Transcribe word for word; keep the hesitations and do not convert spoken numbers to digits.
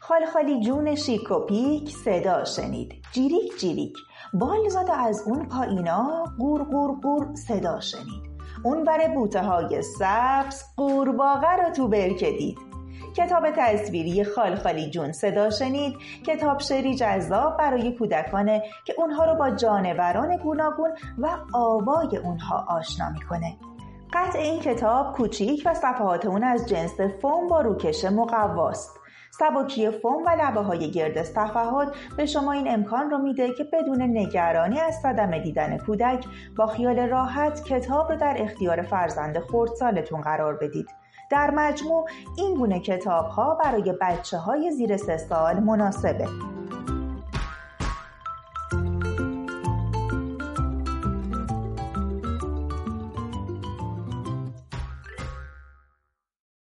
خالخالی جون شیک و پیک صدا شنید. جیریک جیریک بال زد از اون پایینا قور قور قور صدا شنید. اون بر بوته های سبز قورباغه رو تو برکه دید. کتاب تصویری خالخالی جون صدا شنید کتاب شعری جذاب برای کودکانه که اونها رو با جانوران گوناگون و آوای اونها آشنا میکنه. قطع این کتاب کوچیک و صفحات اون از جنس فوم با روکش مقواست. سبکی فوم و لبه های گرد صفحات به شما این امکان رو میده که بدون نگرانی از صدمه دیدن کودک با خیال راحت کتاب رو در اختیار فرزند خردسالتون قرار بدید. در مجموع این گونه کتاب ها برای بچه های زیر سه سال مناسبه.